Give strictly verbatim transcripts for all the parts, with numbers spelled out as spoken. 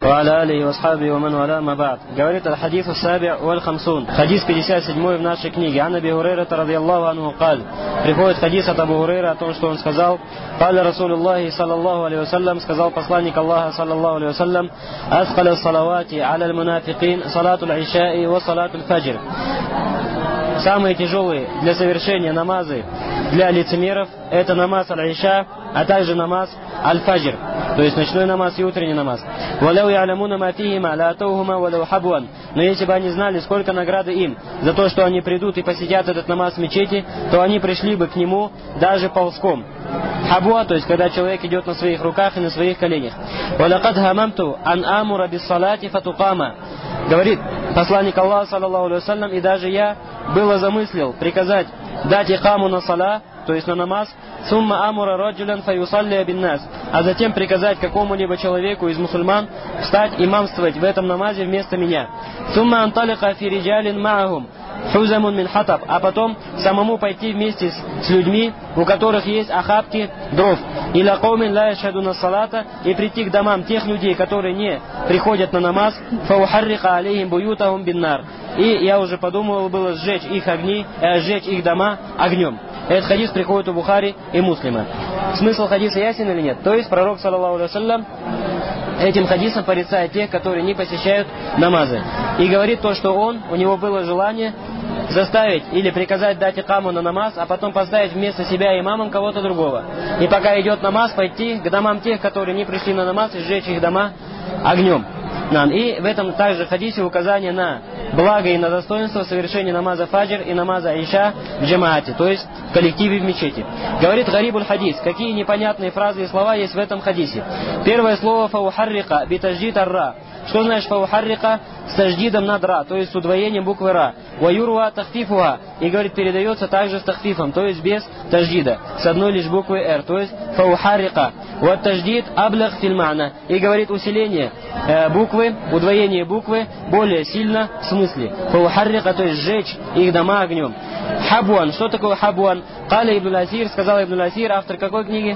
وعلى آله وأصحابه ومن والاه ما بعد. Говорит аль-хадис ас-саби' валь-хамсун. Хадис пятьдесят семь в нашей книге. Ан Аби Хурайра радийаллаху анху قال. Приходит хадис от Абу Хурайра о том, что он сказал: «Каля Расулуллахи саллаллаху алейхи вассалям», сказал посланник Аллаха саллаллаху алейхи вассалям: «Асқаля салавати аля аль-мунафикин салату аль-ишаи ва салату аль-фаджр». Самые тяжелые для совершения намазы для лицемеров — это намаз аль-иша, а также намаз аль-фаджр, то есть ночной намаз и утренний намаз. «Валяу я'лямуна ма фихима ла атаугума валяу хабуан». Но если бы они знали, сколько награды им за то, что они придут и посетят этот намаз в мечети, то они пришли бы к нему даже ползком. Хабуа, то есть когда человек идет на своих руках и на своих коленях. «Валакад хамамту ан амура бис салати фатукама». Говорит посланник Аллаха саллаллаху алейхи вассалям, и даже я было замыслил приказать дать икаму на сала, то есть на намаз, сумма амура раджулян фаюсалли бин нас, а затем приказать какому-либо человеку из мусульман встать имамствовать в этом намазе вместо меня. Сумма анталика фи риджалин маахум хузамун мин хатаб, а потом самому пойти вместе с, с людьми, у которых есть охапки дров, иля каумин ла яшхадуна салата, и прийти к домам тех людей, которые не приходят на намаз, фаухаррика алейхим буютахум биннар, и я уже подумал было сжечь их огни, э, сжечь их дома огнем. Этот хадис приходит у Бухари и Муслима. Смысл хадиса ясен или нет? То есть пророк саллаллаху алейхи вассалям этим хадисом порицает тех, которые не посещают намазы. И говорит то, что он, у него было желание заставить или приказать дать икаму на намаз, а потом поставить вместо себя имамом кого-то другого. И пока идет намаз, пойти к домам тех, которые не пришли на намаз, и сжечь их дома огнем. И в этом также хадисе указание на благо и на достоинство совершения намаза фаджр и намаза иша в джамаате, то есть в коллективе в мечети. Говорит гарибуль хадис, какие непонятные фразы и слова есть в этом хадисе. Первое слово фаухаррика битаждид ар-ра. Что значит фаухаррика? С таждидом над ра, то есть с удвоением буквы ра. Ваюруа тахфифуа, и говорит передается также с тахфифом, то есть без таждида, с одной лишь буквы р, то есть фаухаррика. Вот таждид аблах фильмана, и говорит усиление э, буквы, удвоение буквы более сильно в смысле. Фаухаррика, то есть сжечь их дома огнем. Хабуан, что такое хабуан? Каля ибн Асир, сказал ибн Асир, автор какой книги?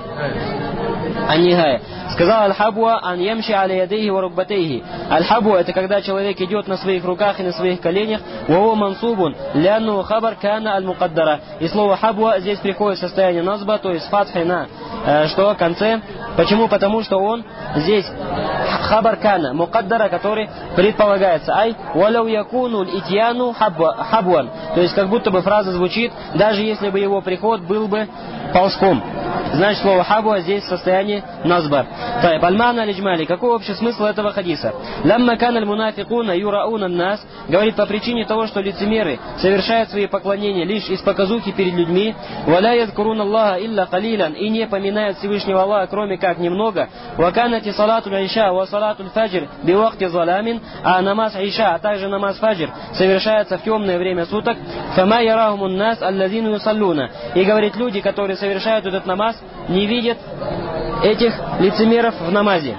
Ан-Нихая. Сказал аль-хабуа ан ямши аля ядейхи ва рукбатейхи. Аль-хабуа — это когда человек идет на своих руках и на своих коленях. Ва мансубун лянну хабар кана аль-мукаддара. И слово хабуа здесь приходит в состояние назба, то есть фатхи на э, что конце. Почему? Потому что он здесь хабар кана мукаддара, который предполагается. Ай валяу якуну итьяну хабуан. То есть как будто бы фраза звучит, даже если бы его приход был бы ползком. Значит, слово хабуа здесь в состоянии назба. Так, аль-мана аль-иджмали. Какой общий смысл этого хадиса? Ламма кана аль-мунафикуна юрауна нас, говорит, по причине того, что лицемеры совершают свои поклонения лишь из показухи перед людьми, валя ядкуруна Аллаха илля калилан, и не поминают Всевышнего Аллаха, кроме как немного, ваканати салату аль-иша ва салату аль-фаджр бивакти заламин, а намаз иша, а также намаз фаджр совершается в темное время суток, фама ярахумун нас аллазину юсаллуна, и говорит, люди, которые совершают этот намаз, не видят этих лицемеров в намазе.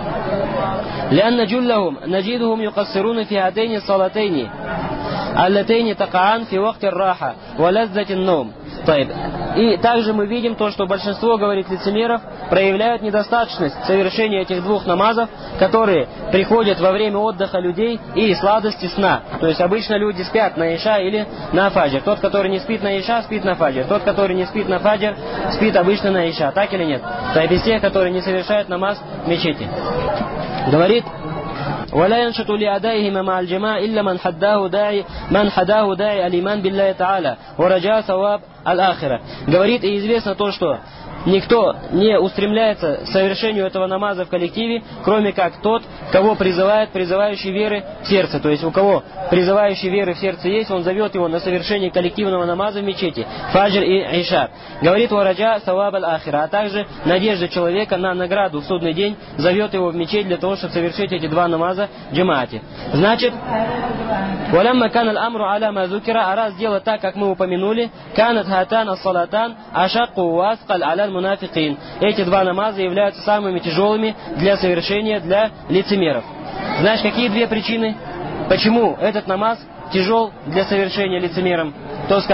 لأن جلهم نجدهم يقصرون في هاتين الصلاتين اللتين تقعان في وقت الراحة ولذة النوم. И также мы видим то, что большинство, говорит, лицемеров проявляют недостаточность совершения этих двух намазов, которые приходят во время отдыха людей и сладости сна. То есть обычно люди спят на иша или на фаджр. Тот, который не спит на иша, спит на фаджр. Тот, который не спит на фаджр, спит обычно на иша. Так или нет? То есть из тех, которые не совершают намаз в мечети. Говорит: ولا ينشط لأدائهما مع الجماعة إلا من حداه داعي من حداه داعي الإيمان بالله تعالى ورجاء ثواب الآخرة. Говорит, и известно то, что никто не устремляется к совершению этого намаза в коллективе, кроме как тот, кого призывает призывающий веры в сердце. То есть у кого призывающий веры в сердце есть, он зовет его на совершение коллективного намаза в мечети, фаджр и иша. Говорит: вараджа саваб аль-ахира, а также надежда человека на награду в судный день зовет его в мечеть для того, чтобы совершить эти два намаза в джамаате. Значит, валямма кан аль-амру аля ма зукира, а раз дело так, как мы упомянули, канат хатан ас-салатан ашакку ва асқаль аля мунафикин. Эти два намаза являются самыми тяжелыми для совершения для лицемеров. Знаешь, какие две причины, почему этот намаз тяжел для совершения лицемером? Кто скажет?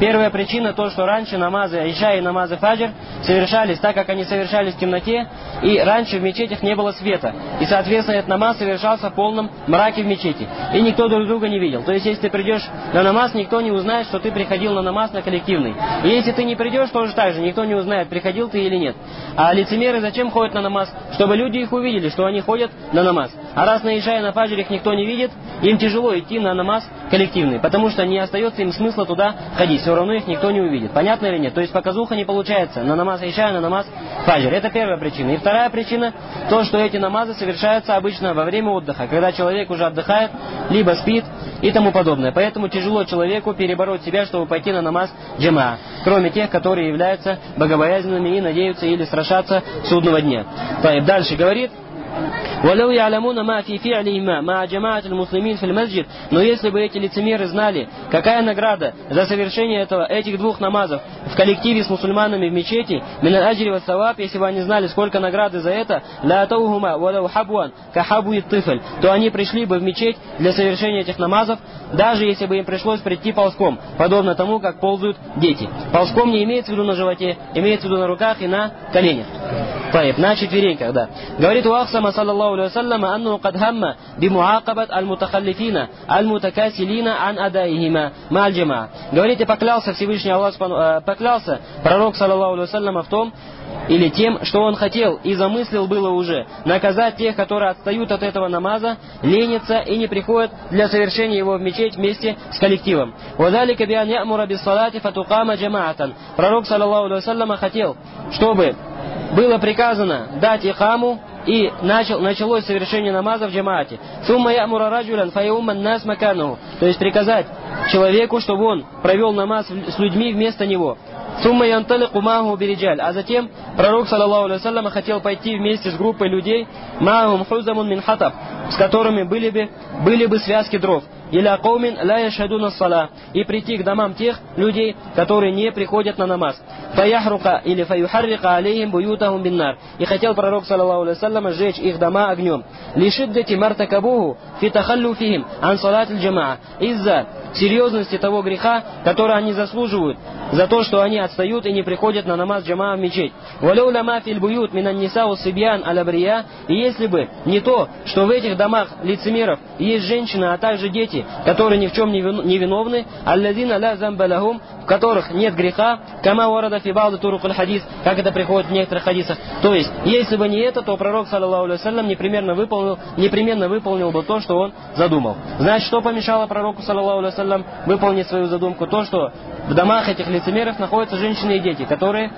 Первая причина то, что раньше намазы Иша и намазы Фаджр совершались так, как они совершались в темноте, и раньше в мечетях не было света. И, соответственно, этот намаз совершался в полном мраке в мечети. И никто друг друга не видел. То есть, если ты придешь на намаз, никто не узнает, что ты приходил на намаз на коллективный. И если ты не придешь, тоже так же, никто не узнает, приходил ты или нет. А лицемеры зачем ходят на намаз? Чтобы люди их увидели, что они ходят на намаз. А раз на Иша и на Фаджр их никто не видит, им тяжело идти на намаз коллективный, потому что не остается им смысла туда ходить. Все равно их никто не увидит. Понятно или нет? То есть показуха не получается на намаз Иша и на намаз Фаджр. Это первая причина. И вторая причина, то, что эти намазы совершаются обычно во время отдыха, когда человек уже отдыхает, либо спит и тому подобное. Поэтому тяжело человеку перебороть себя, чтобы пойти на намаз джамаа, кроме тех, которые являются богобоязненными и надеются или страшатся судного дня. Дальше говорит: وَلَوْ يَعْلَمُونَ مَا فِي فِعْلِهِمَا مَعَ جَمَاعَةِ الْمُسْلِمِينَ فِي الْمَسْجِدِ. Но если бы эти лицемеры знали, какая награда за совершение этого, этих двух намазов в коллективе с мусульманами в мечети, мин аль-аджри ва-саваб, если бы они знали, сколько награды за это, ла атаухума валау хабуан кахабуи тыфль, то они пришли бы в мечеть для совершения этих намазов, даже если бы им пришлось прийти ползком, подобно тому, как ползают дети. Ползком не имеется в виду на животе, имеется в виду на руках и на коленях. Таиб, на четвереньках, да. Говорит Уахсама, саллаллаху алейхи вассаляма, анну кад хамма бимуакабат аль-мутахаллифина аль-мутакасилина ан адаихима ма'аль джамаа. Говорит, и поклялся Всевышний Аллах, поклялся пророк, саллаллаху алейхи вассаляма, в том, или тем, что он хотел и замыслил было уже, наказать тех, которые отстают от этого намаза, ленятся и не приходят для совершения его в мечеть вместе с коллективом. وَذَلِكَ بِأَنْ يَأْمُرَ بِالصَّلَاةِ فَتُقَامَ جَمَاعَةً. Пророк, саллаллаху алейхи вассаляма, хотел, чтобы было приказано дать ихаму, и начал, началось совершение намаза в джамаате. ثُمَّ يَأْمُرَ رَجُلًا فَيَؤُمَّ النَّاسَ مَكَانَهُ. То есть приказать человеку, чтобы он провел намаз с людьми вместо него. ثُمَّ يَنْطَلِقُ مَعَهُ بِرِجَالٍ. А затем пророк, саллаллаху алейхи вассаляма, хотел пойти вместе с группой людей, مَعَهُمْ حُزَمٌ مِنْ حَطَبٍ, с которыми были бы, были бы связки дров. «Иля каумин ла яшхадуна ссала», и прийти к домам тех людей, которые не приходят на намаз. «Фаяхрука» или «фаюхаррика алейхим буютахум биннар». И хотел пророк, саллаллаху алейхи вассаляма, сжечь их дома огнем. «Лишиддати мартакабуху фи тахаллюфихим ан салат аль-джамаа». Из-за серьезности того греха, который они заслуживают, за то, что они отстают и не приходят на намаз джамаа в мечеть. «Валау лама фил буют минан нисау сибьян аль-абрия». И если бы не то, что в этих домах лицемеров есть женщины, а также дети, которые ни в чем не виновны, аллазина ла замба лахум, в которых нет греха, кама варада фи ба'ди турук аль-хадис, как это приходит в некоторых хадисах. То есть, если бы не это, то пророк, саллаллаху алейхи вассалям, непременно выполнил, непременно выполнил бы то, что он задумал. Значит, что помешало пророку, саллаллаху алейхи вассалям, выполнить свою задумку? То, что в домах этих лицемеров находятся женщины и дети, которые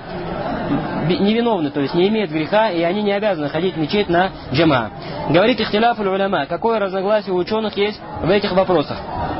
невиновны, то есть не имеют греха, и они не обязаны ходить в мечеть на джамаа. Говорит ихтиляф уль-уляма, какое разногласие у ученых есть в этих вопросах.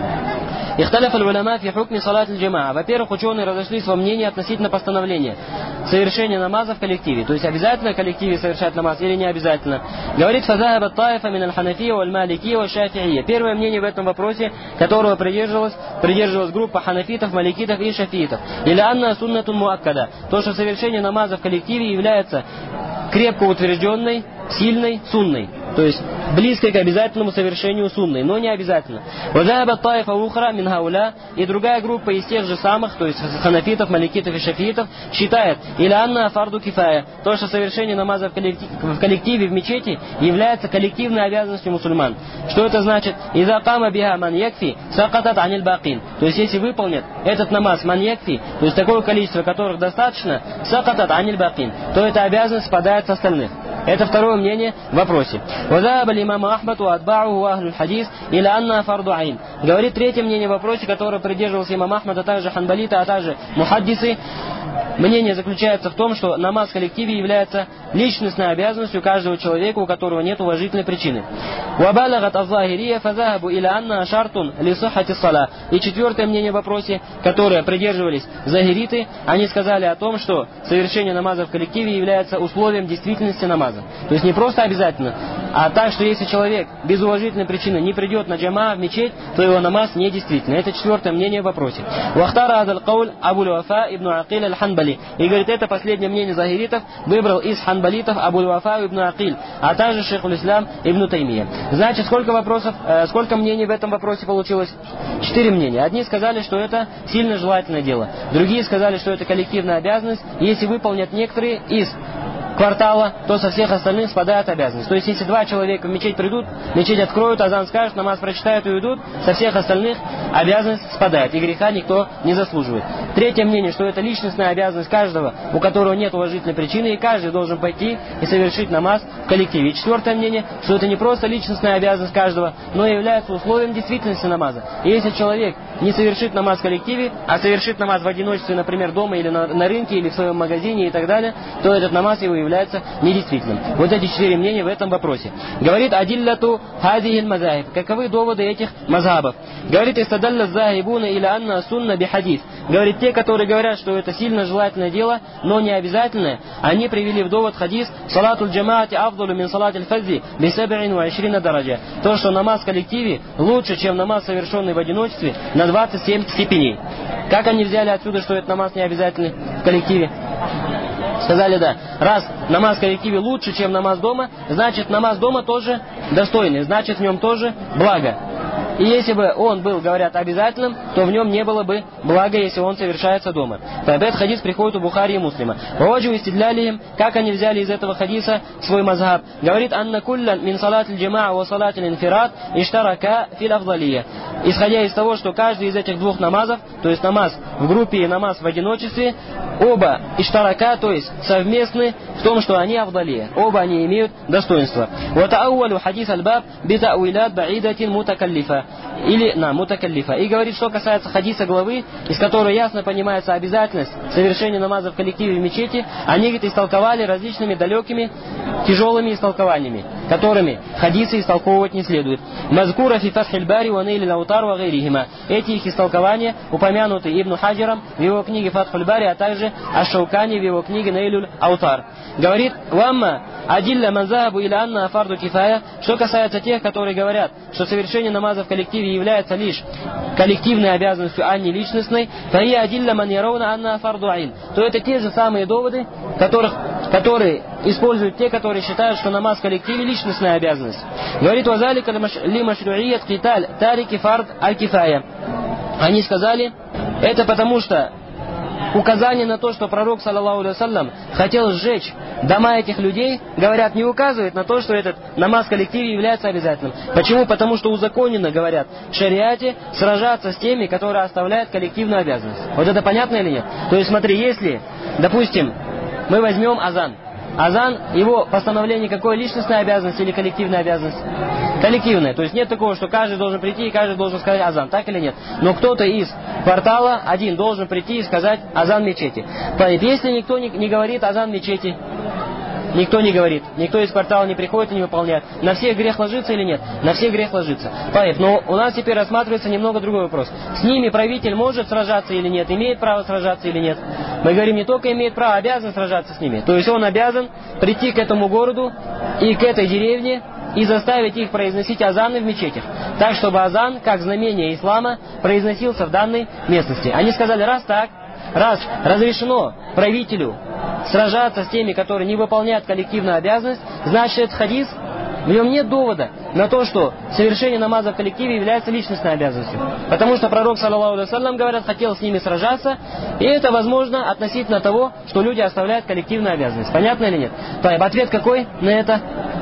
Ихталяф аль-уляма фи хукми салат аль-джамаа. Во-первых, ученые разошлись во мнении относительно постановления совершения намаза в коллективе. То есть обязательно в коллективе совершать намаз или не обязательно. Говорит фазахаба таифа мин аль-ханафия валь-маликия валь-шафиия. Первое мнение в этом вопросе, которого придерживалась, придерживалась группа ханафитов, маликитов и шафиитов. Или анна суннатун муаккада. То, что совершение намаза в коллективе является крепко утвержденной, сильной сунной. То есть близкой к обязательному совершению сунной, но не обязательно. Вазахаба таифа ухра мин хауля. И другая группа из тех же самых, то есть ханафитов, маликитов и шафиитов, считает, или анна фарду кифая, то, что совершение намаза в коллективе, в коллективе в мечети является коллективной обязанностью мусульман. Что это значит? Иза кама биха ман якфи сакатат аниль бакин. То есть если выполнят этот намаз ман якфи, то есть такое количество, которых достаточно, сакатат аниль бакин, то эта обязанность спадает с остальных. Это второе мнение в вопросе. وذهب الإمام أحمد وأتباعه أهل الحديث إلى أنها فرض عين. Говорит третье мнение в вопросе, которое придерживался имам Ахмад, а также ханбалиты, а также мухаддисы. Мнение заключается в том, что намаз в коллективе является личностной обязанностью каждого человека, у которого нет уважительной причины. وَبَلَغَتْ الظَّاهِرِيَّ فَذَهَبُوا إِلَى أَنَّهَا شَرْطٌ لِصِحَّةِ الصَّلَاةِ. И четвертое мнение в вопросе, которое придерживались захириты, они сказали о том, что совершение намаза в коллективе является условием действительности намаза. То есть не просто обязательно. А так, что если человек без уважительной причины не придет на джама в мечеть, то его намаз недействительный. Это четвертое мнение в вопросе. Вахтара адаль кауль Абуль Вафа ибн Акиль аль-Ханбали. И говорит, это последнее мнение захиритов выбрал из ханбалитов Абуль Вафа ибн Акиль, а также шейхуль ислам ибн Таймия. Значит, сколько вопросов, э, сколько мнений в этом вопросе получилось? Четыре мнения. Одни сказали, что это сильно желательное дело. Другие сказали, что это коллективная обязанность. Если выполнят некоторые из квартала, то со всех остальных спадает обязанность. То есть, если два человека в мечеть придут, мечеть откроют, азан скажут, намаз прочитают и уйдут, со всех остальных обязанность спадает, и греха никто не заслуживает. Третье мнение, что это личностная обязанность каждого, у которого нет уважительной причины, и каждый должен пойти и совершить намаз в коллективе. И четвертое мнение, что это не просто личностная обязанность каждого, но и является условием действительности намаза. И если человек не совершит намаз в коллективе, а совершит намаз в одиночестве, например, дома или на, на рынке, или в своем магазине и так далее, то этот намаз его является недействительным. Вот эти четыре мнения в этом вопросе. Говорит адиллату хазихиль мазахиб. Каковы доводы этих мазхабов? Говорит истадалла захибуна или анна сунна би хадис. Говорит, те, которые говорят, что это сильно желательное дело, но не обязательное, они привели в довод хадис салатуль джамаати афдалу мин салатиль фаззи би саб'ин ва ишрина дараджа. То, что намаз в коллективе лучше, чем намаз, совершенный в одиночестве, на двадцать семь степеней. Как они взяли отсюда, что этот намаз не обязательный в коллективе? Сказали, да, раз намаз в коллективе лучше, чем намаз дома, значит намаз дома тоже достойный, значит в нем тоже благо. И если бы он был, говорят, обязательным, то в нем не было бы блага, если он совершается дома. Тогда этот хадис приходит у Бухари и Муслима. Ваджу истидляли, как они взяли из этого хадиса свой мазхаб. Говорит, анна куллян мин салатиль джамаа ва салатиль инфират иштарака фил афдалия. Исходя из того, что каждый из этих двух намазов, то есть намаз в группе и намаз в одиночестве, оба иштарака, то есть совместны в том, что они афдалия. Оба они имеют достоинство. Ва та'ауалу хадис аль-баб би та'уилат ба'идатин мутакаллифа. Или на мутакаллифа. И говорит, что касается хадиса главы, из которой ясно понимается обязательность совершения намаза в коллективе в мечети, они, говорит, истолковали различными далекими, тяжелыми истолкованиями, которыми хадисы истолковывать не следует. Мазкура фи фатхиль бари ва нейль аутар ва гайрихима. Эти их истолкования упомянуты Ибн Хаджаром в его книге Фатхуль бари, а также Аш-Шаукани в его книге Нейлюль аутар. Говорит, вамма адилля манзахабу или анна фарду кифая. Что касается тех, которые говорят, что совершение намаза в коллективе является лишь коллективной обязанностью, а не личностной, то и адилля ман яровна анна фарду айн. То это те же самые доводы, которых, которые используют те, которые считают, что намаз в коллективе личностная обязанность. Говорит, вазалика ли машруият киталь тарики фард аль-кифая. Они сказали, это потому что указание на то, что пророк, саллаллаху алейхи ва саллям, хотел сжечь дома этих людей, говорят, не указывает на то, что этот намаз в коллективе является обязательным. Почему? Потому что узаконено, говорят, в шариате сражаться с теми, которые оставляют коллективную обязанность. Вот это понятно или нет? То есть смотри, если, допустим, мы возьмем азан. Азан, его постановление какое? Личностная обязанность или коллективная обязанность? Коллективная. То есть нет такого, что каждый должен прийти и каждый должен сказать азан, так или нет? Но кто-то из квартала один должен прийти и сказать азан мечети. Если никто не, не говорит азан мечети, никто не говорит, никто из квартала не приходит и не выполняет, на всех грех ложится или нет? На всех грех ложится. Но у нас теперь рассматривается немного другой вопрос. С ними правитель может сражаться или нет? Имеет право сражаться или нет? Мы говорим, не только имеет право, обязан сражаться с ними. То есть он обязан прийти к этому городу и к этой деревне и заставить их произносить азаны в мечетях. Так, чтобы азан, как знамение ислама, произносился в данной местности. Они сказали, раз так, раз разрешено правителю сражаться с теми, которые не выполняют коллективную обязанность, значит, этот хадис, в нем нет довода на то, что совершение намаза в коллективе является личностной обязанностью. Потому что пророк, саллаллаху алейхи ва саллям, говорят, хотел с ними сражаться, и это возможно относительно того, что люди оставляют коллективную обязанность. Понятно или нет? Ответ какой на это?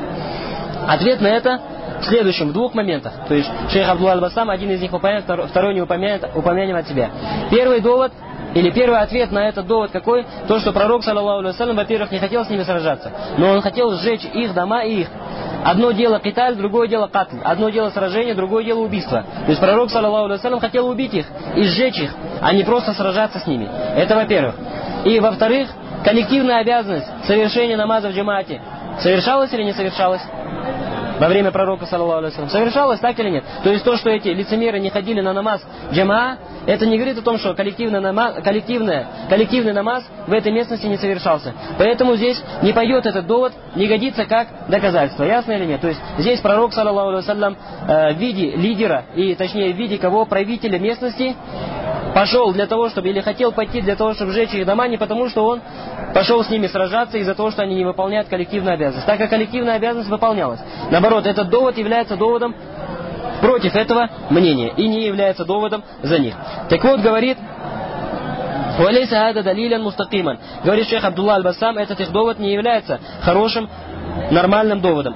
Ответ на это в следующем, в двух моментах. То есть шейх Абдулла аль-Басам, один из них упомянет, второй не упомянет, упомянем от себя. Первый довод, или первый ответ на этот довод какой? То, что пророк, саллаллаху алейхи ва саллям, во-первых, не хотел с ними сражаться, но он хотел сжечь их дома и их. Одно дело киталь, другое дело катль. Одно дело сражение, другое дело убийство. То есть пророк, саллаллаху алейхи ва саллям, хотел убить их и сжечь их, а не просто сражаться с ними. Это во-первых. И во-вторых, коллективная обязанность совершения намаза в джамаате совершалась или не совершалась? во время пророка, саллаллаху алейхи ва саллям, совершалось так или нет? То есть то, что эти лицемеры не ходили на намаз джамаа, это не говорит о том, что коллективный намаз, коллективный, коллективный намаз в этой местности не совершался. Поэтому здесь не пойдет этот довод, не годится как доказательство. Ясно или нет? То есть здесь пророк, саллаллаху алейхи ва саллям, в виде лидера, и точнее в виде кого, правителя местности, пошел для того, чтобы, или хотел пойти для того, чтобы сжечь их дома, не потому, что он пошел с ними сражаться из-за того, что они не выполняют коллективную обязанность. Так как коллективная обязанность выполнялась. Наоборот, этот довод является доводом против этого мнения и не является доводом за них. Так вот, говорит, «Валейса хада далилян мустакиман». Говорит шейх Абдулла аль-Бассам, этот их довод не является хорошим, нормальным доводом.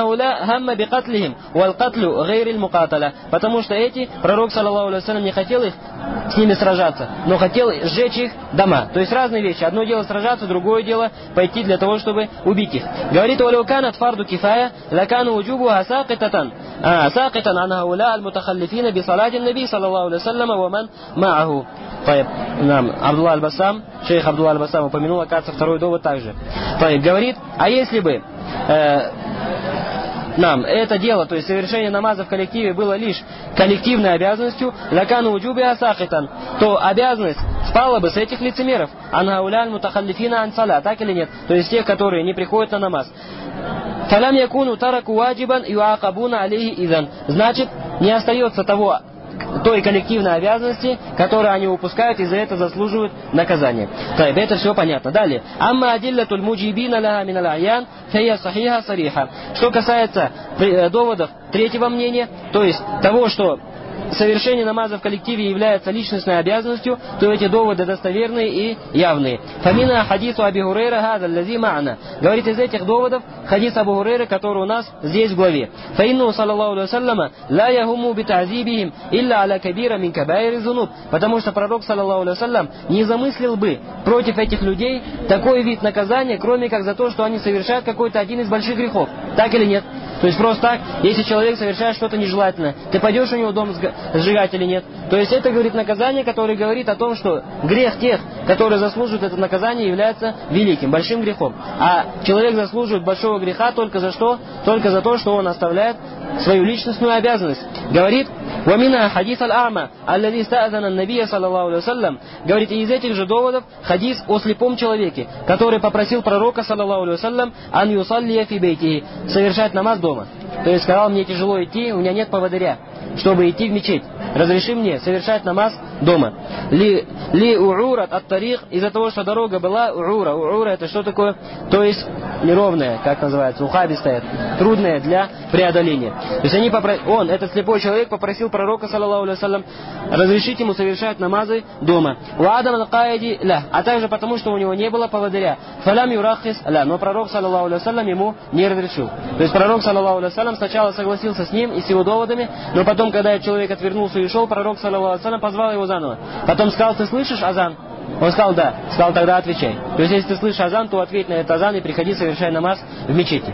Потому что эти, пророк, саллаллаху алейхи ва саллям, не хотел их с ними сражаться, но хотел сжечь их дома. То есть разные вещи. Одно дело сражаться, другое дело пойти для того, чтобы убить их. Говорит, «Валюканат фарду кифая, лакану уджубуха сакитатан, сакитан ан хауля аль-мутахаллифина би салатин наби, саллаллаху алейхи ва саллям, ва ман мааху». Нам Абдулла аль-Бассам, шейх Абдулла аль-Бассам упомянул, оказывается, второй довод также. Говорит, а если бы э, нам это дело, то есть совершение намаза в коллективе, было лишь коллективной обязанностью, лакану уджуби асахитан, то обязанность спала бы с этих лицемеров, ангауляль мутахаллифина ансаля, так или нет? То есть тех, которые не приходят на намаз. Фалям якуну тараку ваджибан юакабуна алейхи изан. Значит, не остается того, той коллективной обязанности, которую они упускают, и за это заслуживают наказания. Так, это все понятно. Далее. Амма адиллатуль муджибина лаха мин аль-аян фая сахиха сариха. Что касается доводов третьего мнения, то есть того, что совершение намаза в коллективе является личностной обязанностью, то эти доводы достоверные и явные. Фамина хадису Аби Хурейра хаза лази ма'на. Говорит из этих доводов хадис Абу Хурейра, который у нас здесь в главе. Фаинну саллаллаху алейхи ва саллама ла яхуму битазибихим илля аля кабира мин кабаири зунуб. Потому что пророк, саллаллаху алейхи ва саллям, не замыслил бы против этих людей такой вид наказания, кроме как за то, что они совершают какой-то один из больших грехов. Так или нет? То есть просто так, если человек совершает что-то нежелательное, ты пойдешь у него дом сжигать или нет? То есть это, говорит, наказание, которое говорит о том, что грех тех, которые заслуживают это наказание, является великим, большим грехом. А человек заслуживает большого греха только за что? Только за то, что он оставляет свою личностную обязанность. Говорит, «Вамина хадис аль-ама, аллади ста'азана набия, саллаллаху алейхи ва саллям». Говорит, и из этих же доводов хадис о слепом человеке, который попросил пророка, саллаллаху алейхи ва саллям, ан юсаллия фи бейтихи, совершать намаз дома. То есть сказал, мне тяжело идти, у меня нет поводыря, чтобы идти в мечеть. Разреши мне совершать намаз дома. Ли, ли уурат от тарих, из-за того, что дорога была уура. Уура это что такое? То есть неровная, как называется, ухабистая, трудная для преодоления. То есть они попро... он, этот слепой человек, попросил пророка, саллаллаху алейхи ва саллям, разрешить ему совершать намазы дома. Уадам аль-каиди ля, а также потому, что у него не было поводыря. Фалям юрахис ля, но пророк, саллаллаху алейхи ва саллям, ему не разрешил. То есть пророк, саллаллаху алейхи ва саллям, сначала согласился с ним и с его доводами, но потом, когда человек отвернулся и ушел, пророк, саллаллаху алейхи ва саллям, позвал его заново. Потом сказал, ты слышишь азан? Он сказал, да. Сказал, тогда отвечай. То есть, если ты слышишь азан, то ответь на этот азан и приходи, совершай намаз в мечети.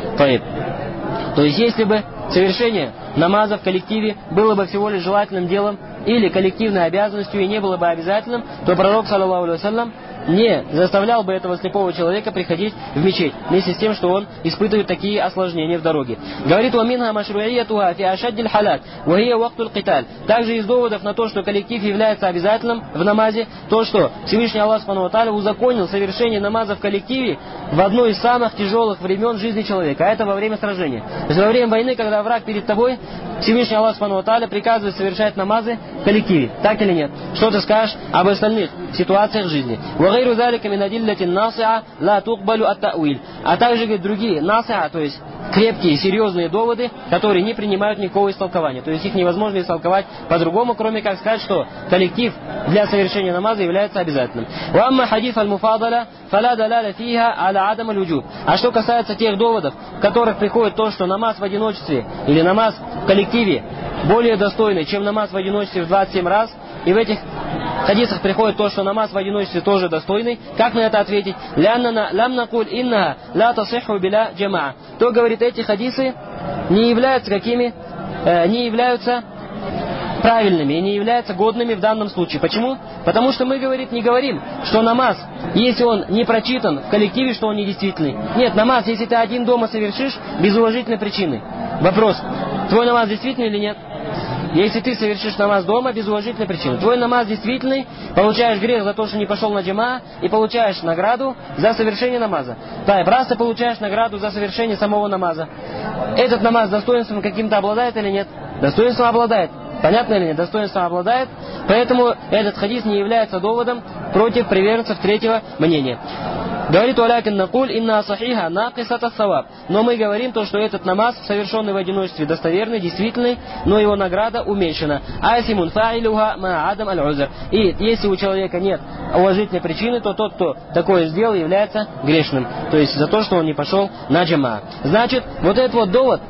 То есть, если бы совершение намаза в коллективе было бы всего лишь желательным делом или коллективной обязанностью и не было бы обязательным, то пророк, саллаллаху алейхи ва саллям, не заставлял бы этого слепого человека приходить в мечеть, вместе с тем, что он испытывает такие осложнения в дороге. Говорит, «Ваминха машруиятуха фи ашаддиль халат, вахия вахтуль киталь». Также из доводов на то, что коллектив является обязательным в намазе, то, что Всевышний Аллах Субхану ва Тааля узаконил совершение намаза в коллективе в одно из самых тяжелых времен жизни человека, а это во время сражения. То есть во время войны, когда враг перед тобой, Всевышний Аллах Субхану ва Тааля приказывает совершать намазы в коллективе. Так или нет? Что ты скажешь об остальных ситуациях жизни? А также, говорит, другие насиа, то есть крепкие, серьезные доводы, которые не принимают никакого истолкования. То есть их невозможно истолковать по-другому, кроме как сказать, что коллектив для совершения намаза является обязательным. А что касается тех доводов, в которых приходит то, что намаз в одиночестве или намаз в коллективе более достойный, чем намаз в одиночестве в двадцать семь раз, и в этих хадисах приходит то, что намаз в одиночестве тоже достойный, как на это ответить? То, говорит, эти хадисы не являются какими? Э, не являются правильными и не являются годными в данном случае. Почему? Потому что мы, говорит, не говорим, что намаз, если он не прочитан в коллективе, что он недействительный. Нет, намаз, если ты один дома совершишь, без уважительной причины. Вопрос, твой намаз действительный или нет? Если ты совершишь намаз дома без уважительной причины, твой намаз действительный, получаешь грех за то, что не пошел на джама, и получаешь награду за совершение намаза. Да, и просто получаешь награду за совершение самого намаза. Этот намаз достоинством каким-то обладает или нет? Достоинством обладает. Понятно или нет? Достоинством обладает. Поэтому этот хадис не является доводом против приверженцев третьего мнения. Говорит «Валякин накуль инна сахиха накисата саваб». Но мы говорим то, что этот намаз, совершенный в одиночестве, достоверный, действительный, но его награда уменьшена. Асимун фаилюха ма адам аль-узр. И если у человека нет уважительной причины, то тот, кто такое сделал, является грешным. То есть за то, что он не пошел на джама. Значит, вот этот вот довод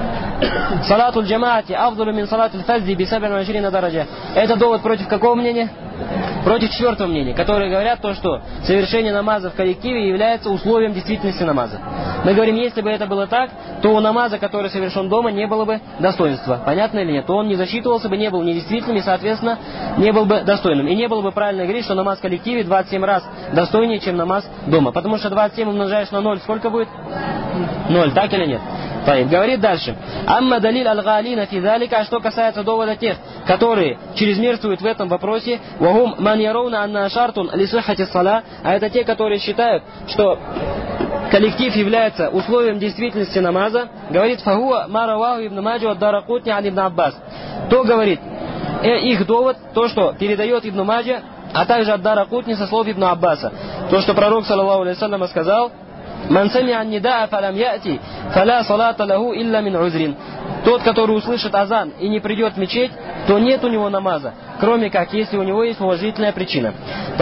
салатуль джамаати афдалу мин салатуль фазди би саб'ин ва ишрина дараджа. Это довод против какого мнения? Против четвертого мнения, которые говорят то, что совершение намаза в коллективе является условием действительности намаза. Мы говорим, если бы это было так, то у намаза, который совершен дома, не было бы достоинства. Понятно или нет? То он не засчитывался бы, не был недействительным и, соответственно, не был бы достойным. И не было бы правильно говорить, что намаз в коллективе двадцать семь раз достойнее, чем намаз дома. Потому что двадцать семь умножаешь на ноль, сколько будет? ноль, так или нет? Говорит дальше. Амма далиль аль-галина фи залика, что касается довода тех, которые чрезмерствуют в этом вопросе, вагум ман яруна анна шартун ли сиххати ссала, а это те, которые считают, что коллектив является условием действительности намаза, говорит фагуа мараваху ибн маджу ад даракутни ан ибн Аббас. То говорит, их довод, то, что передает ибн Маджа, а также ад даракутни со слов ибн Аббаса. То, что пророк, саллаллаху алейхи вассалям, сказал: «Ман сами'а ан-нидаа фалам я'ти, фала салата лаху илля мин узрин». Тот, который услышит азан и не придет в мечеть, то нет у него намаза, кроме как, если у него есть уважительная причина.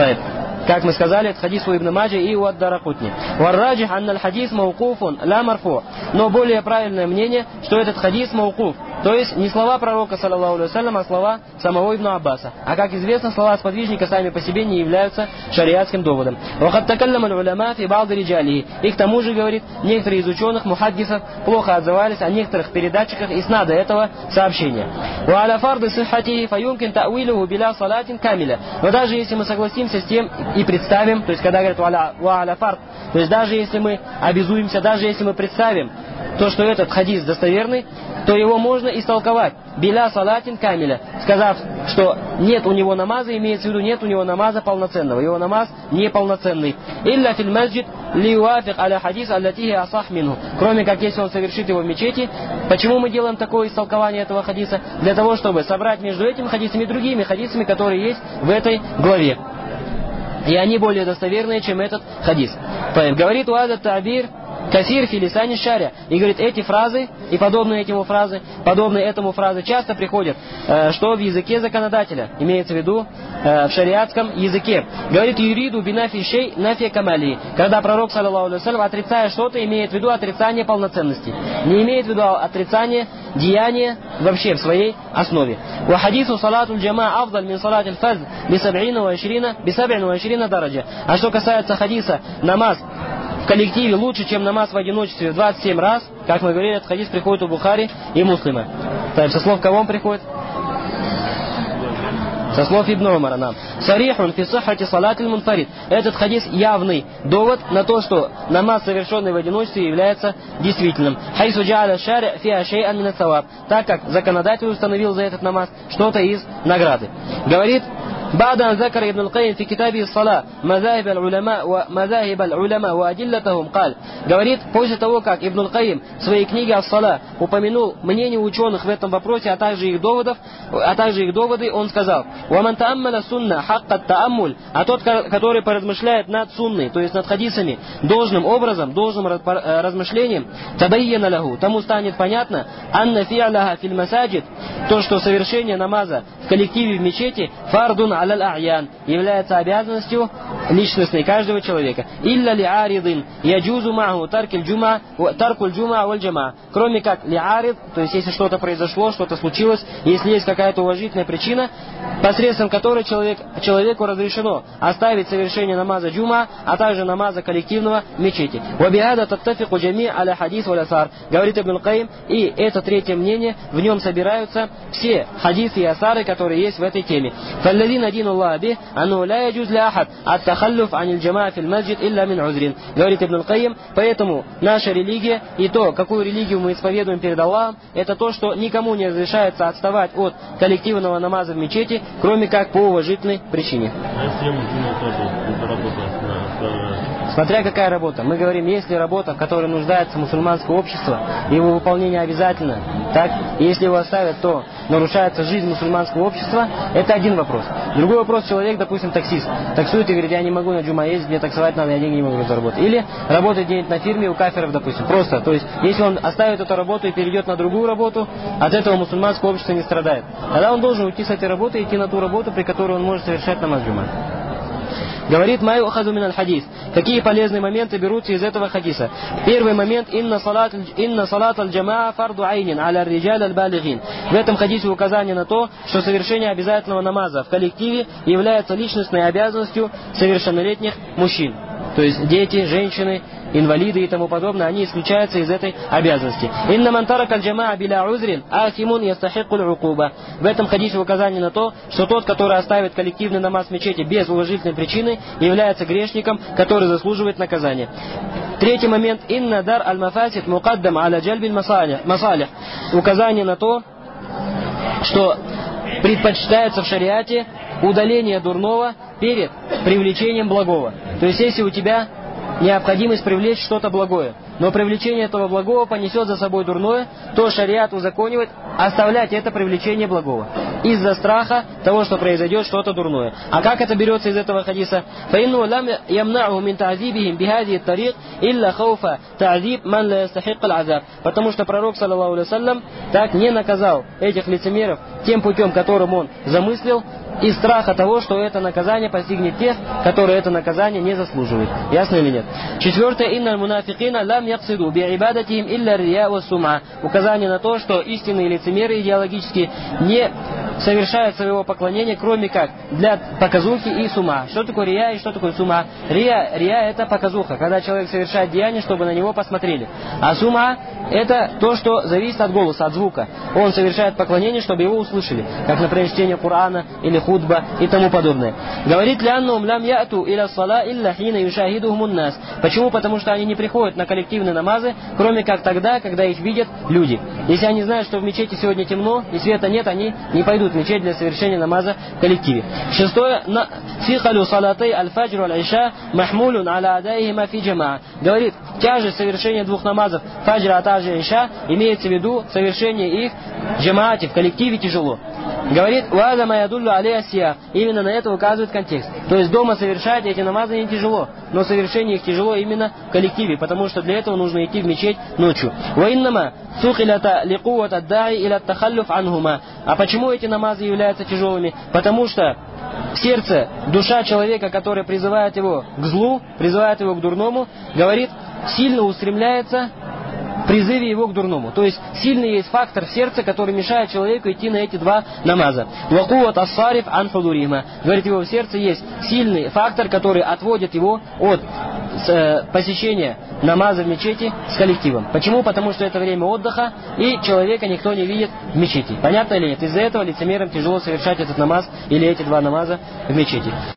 Как мы сказали, это хадис у Ибн Маджи и у ад-Даракутни. Варраджих анналь хадис маукуфун ла марфу. Но более правильное мнение, что этот хадис маукуф. То есть не слова пророка, саллаллаху алейхи вассалям, а слова самого Ибн Аббаса. А как известно, слова сподвижника сами по себе не являются шариатским доводом. Вахат такаллама аль-уляма фи ба'д риджалихи. И к тому же, говорит, некоторые из ученых, мухаддисов, плохо отзывались о некоторых передатчиках иснада этого сообщения. Ва аля фарды сиххати фаюмкин та'вилуху биля салатин камиля. Но даже если мы согласимся с тем и представим, то есть когда говорят ва аля фард, то есть даже если мы обязуемся, даже если мы представим то, что этот хадис достоверный, то его можно истолковать биля салатин камиля, сказав, что нет у него намаза, имеется в виду нет у него намаза полноценного, его намаз неполноценный. Илля фил масджид лиуафик аля хадис аллатихи асах минху. Кроме как если он совершит его в мечети. Почему мы делаем такое истолкование этого хадиса? Для того, чтобы собрать между этим хадисами и другими хадисами, которые есть в этой главе. И они более достоверные, чем этот хадис. Говорит уазат табир касир филисани шаря. И говорит, эти фразы и подобные этому фразы, подобные этому фразы часто приходят, э, что в языке законодателя, имеется в виду э, в шариатском языке. Говорит, юриду бинафи шей нафи камали. Когда пророк, саллаллаху алейхи вассалям, отрицая что-то, имеет в виду отрицание полноценности. Не имеет в виду отрицание деяния вообще в своей основе. Ва хадису салатуль джама афдаль мин салатиль фаз би саб'ина ва ишрина би саб'ин ва ишрина дараджа. А что касается хадиса, намаз в коллективе лучше, чем намаз в одиночестве в двадцать семь раз, как мы говорили, этот хадис приходит у Бухари и Муслима. Так, со слов кого он приходит? Со слов Ибн Умара нам. Сарихун фи саххати салатиль мунфарид. Этот хадис явный довод на то, что намаз, совершенный в одиночестве, является действительным. Хайсу джа'аля шари' фиа шей'ан мин ас-саваб. Так как законодатель установил за этот намаз что-то из награды. Говорит بعد أن ذكر ابن القيم في كتابه الصلاة مذاهب العلماء ومذاهب العلماء وأدلتهم قال, говорит, после того, как Ибн аль-Каим в своей книге «Ас-Сала» упомянул мнение ученых в этом вопросе, а также их доводов, а также их доводы, он сказал: «Ваман тааммаля сунна хаккат тааммуль», а тот, который поразмышляет над сунной, то есть над хадисами, должным образом, должным размышлением, табайяна лаху, тому станет понятно, анна фи'ляха фил масаджид, то, что совершение намаза в коллективе в мечети, фардун аляль а'ян, является обязанностью личностной каждого человека. Илля ли аридин яджузу маху таркуль джума таркуль джума валь джама. Кроме как ли арид, то есть если что-то произошло, что-то случилось, если есть какая-то уважительная причина, посредством которой человек, человеку разрешено оставить совершение намаза джума, а также намаза коллективного в мечети. Вабиада таттафику джами аля хадис валь асар. Говорит Ибн Каим, и это третье мнение, в нем собираются все хадисы и асары, которые есть в этой теме. Фалладин дин Аллах бих, ану ла яджуз ля ахад ат-тахаллуф аниль джамаа фил масджид илля мин узрин. Говорит Ибн Каим, поэтому наша религия и то, какую религию мы исповедуем перед Аллахом, это то, что никому не разрешается отставать от коллективного намаза в мечети, кроме как по уважительной причине. Смотря какая работа. Мы говорим, если работа, в которой нуждается мусульманское общество, его выполнение обязательно, так, и если его оставят, то нарушается жизнь мусульманского общества, это один вопрос. Другой вопрос, человек, допустим, таксист, таксует и говорит, я не могу на джума ездить, мне таксовать надо, я деньги не могу заработать. Или работает где-нибудь на фирме у кафиров, допустим, просто, то есть, если он оставит эту работу и перейдет на другую работу, от этого мусульманское общество не страдает. Тогда он должен уйти с этой работы и идти на ту работу, при которой он может совершать намаз джума. Говорит Маю Ахаду мин аль-хадис. Какие полезные моменты берутся из этого хадиса? Первый момент: инна салат инна салат аль-джамаа фарду айнин аля риджаль аль-балигин. В этом хадисе указание на то, что совершение обязательного намаза в коллективе является личностной обязанностью совершеннолетних мужчин. То есть дети, женщины, инвалиды и тому подобное, они исключаются из этой обязанности. Инна ман тарака аль-джамаа биля узрин ахимун ястахикку аль-укуба. В этом хадисе указание на то, что тот, который оставит коллективный намаз в мечети без уважительной причины, является грешником, который заслуживает наказания. Третий момент: инна дар аль-мафасид мукаддам аля джальбин масалих. Указание на то, что предпочитается в шариате удаление дурного перед привлечением благого. То есть, если у тебя необходимость привлечь что-то благое, но привлечение этого благого понесет за собой дурное, то шариат узаконивает оставлять это привлечение благого из-за страха того, что произойдет что-то дурное. А как это берется из этого хадиса? فَإِنُّهُ لَمْ يَمْنَعُهُ مِنْ تَعْذِيبِهِمْ بِهَذِهِ الطَّرِيقِ إِلَّا خَوْفَ تَعْذِيبْ مَنْ لَا يَسْتَحِقَّ الْعَذَابِ. Потому что пророк, саллаллаху алейхи ва саллям, так не наказал этих лицемеров тем путем, которым он замыслил, из страха того, что это наказание постигнет тех, которые это наказание не заслуживают. Ясно или нет? Четвертое: инна мунафикина лам яксиду би ибадатихим илля рия ва сума. Указание на то, что истинные лицемеры идеологические не совершают своего поклонения, кроме как для показухи и сума. Что такое рия и что такое сума? Рия, рия это показуха, когда человек совершает деяние, чтобы на него посмотрели. А сума это то, что зависит от голоса, от звука. Он совершает поклонение, чтобы его услышали, как, например, чтение Корана или худба и тому подобное. Говорит ли аннум лям яту иля сала илля хина юшахидухумун нас. Почему? Потому что они не приходят на коллективные намазы, кроме как тогда, когда их видят люди. Если они знают, что в мечети сегодня темно и света нет, они не пойдут в мечеть для совершения намаза в коллективе. Шестое: фихалю салатай аль-фаджр аль-иша махмулун аля адайхима фи джамаа. Говорит, тяжесть совершения двух намазов фаджра, а также иша, имеется в виду совершение их в джамаате, в коллективе тяжело. Говорит, уаза маядуллю алейя сия. Именно на это указывает контекст. То есть дома совершать эти намазы не тяжело, но совершение их тяжело именно в коллективе, потому что для этого нужно идти в мечеть ночью. Ваиннама сухилята ликувата дай иля тахаллюф анхума. А почему эти намазы являются тяжелыми? Потому что в сердце душа человека, которая призывает его к злу, призывает его к дурному, говорит, сильно устремляется в призыве его к дурному. То есть сильный есть фактор в сердце, который мешает человеку идти на эти два намаза. Вакуват ассариф ан худурима. Говорит, его в сердце есть сильный фактор, который отводит его от э, посещения намаза в мечети с коллективом. Почему? Потому что это время отдыха, и человека никто не видит в мечети. Понятно или нет? Из-за этого лицемерам тяжело совершать этот намаз или эти два намаза в мечети.